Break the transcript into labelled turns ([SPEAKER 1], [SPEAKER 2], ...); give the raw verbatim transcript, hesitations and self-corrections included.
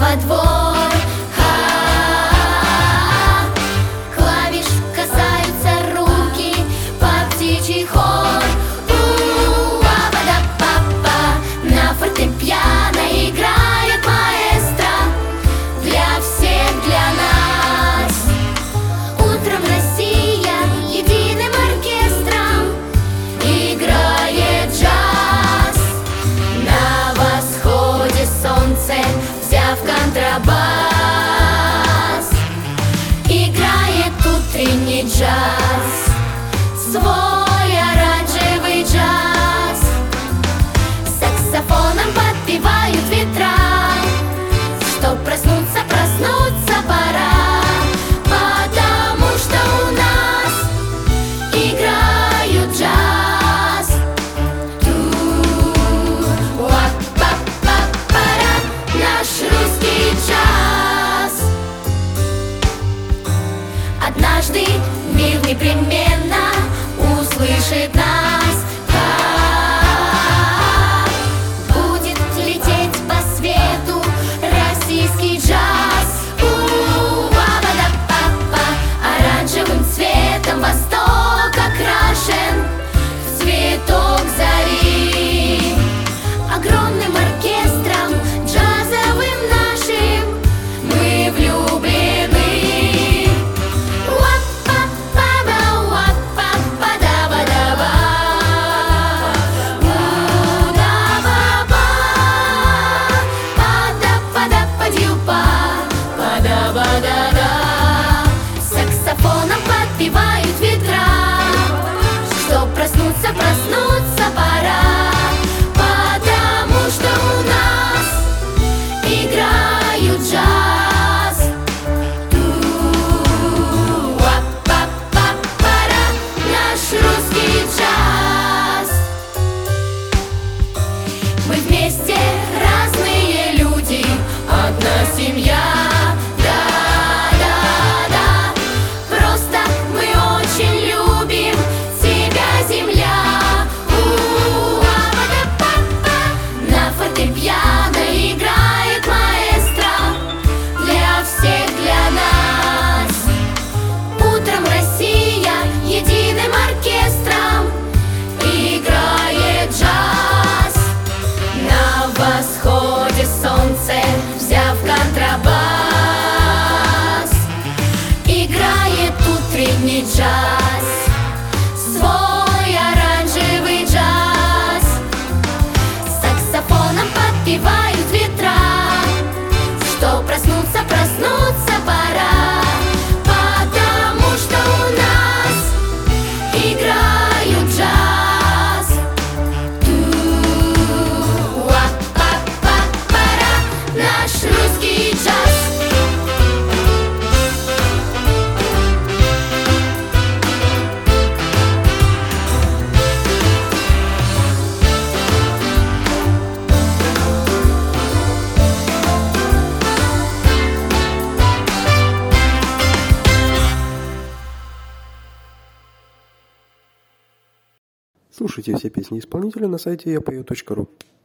[SPEAKER 1] во двор. Ха-ха-ха. Клавиш касаются руки, по птичий хор. У-а-ба-да-па-па. На фортепиано играет маэстро. Для всех, для нас. Утром Россия единым оркестром играет джаз. На восходе солнце, взяв контрабас, играет утренний джаз, свой оранжевый джаз. Саксофоном подпевают ветра, чтоб проснуться, проснуться пора. Потому что у нас играют джаз. Ту-ва-па-па-пара. Наш русский джаз. Однажды мир непременно услышит нас. Ха-ха-ха. Будет лететь по свету российский джаз. У-ва-ба-да-па-па. Оранжевым цветом восток окрашен в цветок зари. Огромным оркестром джазовым нашим мы влюблены. Уа-па-па-ба, уа-па-па-да-ба-да-ба. У-да-ба-ба. Па-да-па-да-па-дю-па. Па-да-ба-да-да. Саксофоном подпевают ветра, чтоб проснуться, проснуться пора. Потому что у нас играют джаз. Ту-ва-па-па-пара. Наш русский джаз. Мы вместе разные люди, одна семья. Да-да-да. Просто мы очень любим тебя, земля. У-а-ба-да-па-па. На фортепиано играет маэстро. Для всех, для нас. Утром Россия единым оркестром играет джаз. На восходе солнце, взяв контрабас, играет утренний джаз, свой оранжевый джаз. Саксофоном подпевают ветра, что проснуться, проснуться пора. Потому что у нас играют джаз. Ту-ва-па-па-пара. Наш русский джаз.
[SPEAKER 2] Слушайте все песни исполнителя на сайте я пою точка ру.